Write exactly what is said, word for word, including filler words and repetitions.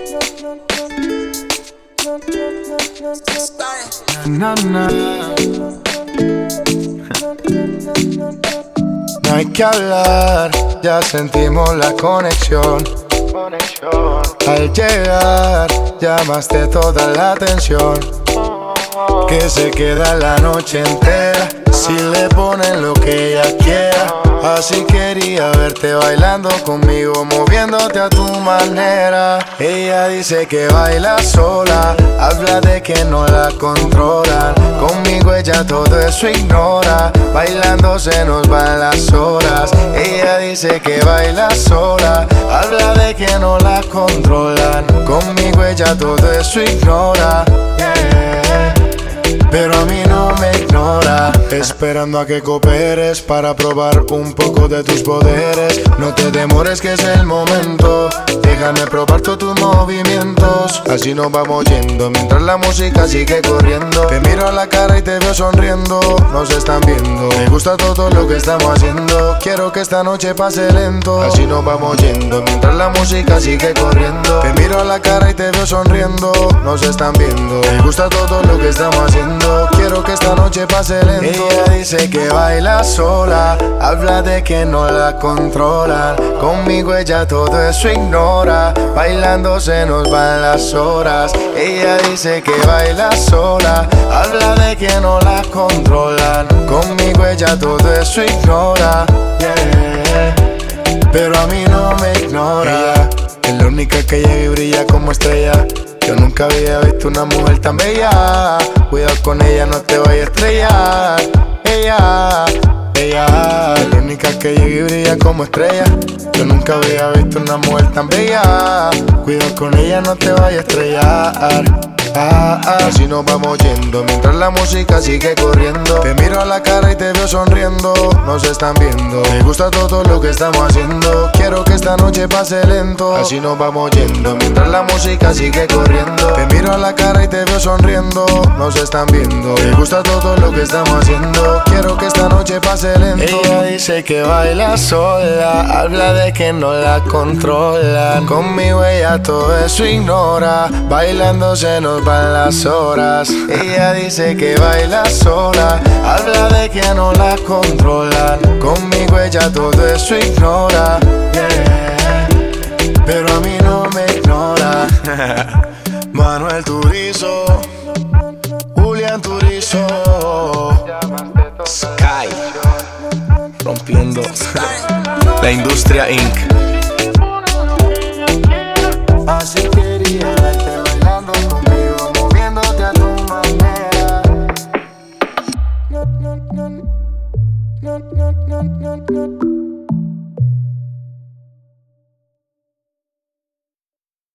Na, na. No hay que hablar, ya sentimos la conexión. Al llegar, llamaste toda la atención. Que se queda la noche entera si le ponen lo que ella quiera. Así quería verte bailando conmigo, moviéndote a tu manera. Ella dice que baila sola, habla de que no la controlan. Conmigo ella todo eso ignora, bailando se nos van las horas. Ella dice que baila sola, habla de que no la controlan. Conmigo ella todo eso ignora, yeah. Pero a mí no me ignora, esperando a que cooperes para probar un poco de tus poderes. No te demores que es el momento, déjame probar todos tus movimientos. Así nos vamos yendo mientras la música sigue corriendo. Te miro a la cara y te veo sonriendo, nos están viendo. Me gusta todo lo que estamos haciendo, quiero que esta noche pase lento. Así nos vamos yendo mientras la música sigue corriendo. Te miro a la cara y te veo sonriendo, nos están viendo. Me gusta todo lo que estamos haciendo, quiero que esta noche pase lento. Ella dice que baila sola, habla de que no la controlan. Conmigo ella todo eso ignora, bailando se nos van las horas. Ella dice que baila sola, habla de que no la controlan. Conmigo ella todo eso ignora, yeah. Pero a mí no me ignora. Ella es la única que llega y brilla como estrella. Yo nunca había visto una mujer tan bella. Cuidado con ella, no te vayas a estrellar. Ella, ella es la única que llega y brilla como estrella. Yo nunca había visto una mujer tan bella. Cuidado con ella, no te vayas a estrellar. Ah, ah. Así nos vamos yendo mientras la música sigue corriendo. Te miro a la cara y te veo sonriendo, nos están viendo. Me gusta todo lo que estamos haciendo, quiero que esta noche pase lento. Así nos vamos yendo mientras la música sigue corriendo. Te miro a la cara y te veo sonriendo, nos están viendo. Me gusta todo lo que estamos haciendo, quiero que esta noche pase lento. Ella dice que baila sola, habla de que no la controlan. Conmigo ella todo eso ignora, bailando se nos van las horas. Ella dice que baila sola, habla de que no la controlan. Conmigo ella todo eso ignora, yeah. Pero a mí no me ignora. Manuel Turizo, Julián Turizo, Sky, rompiendo la industria incorporated. Así quería verte bailando conmigo, moviéndote a tu manera. No, no, no, no, no, no, no, no.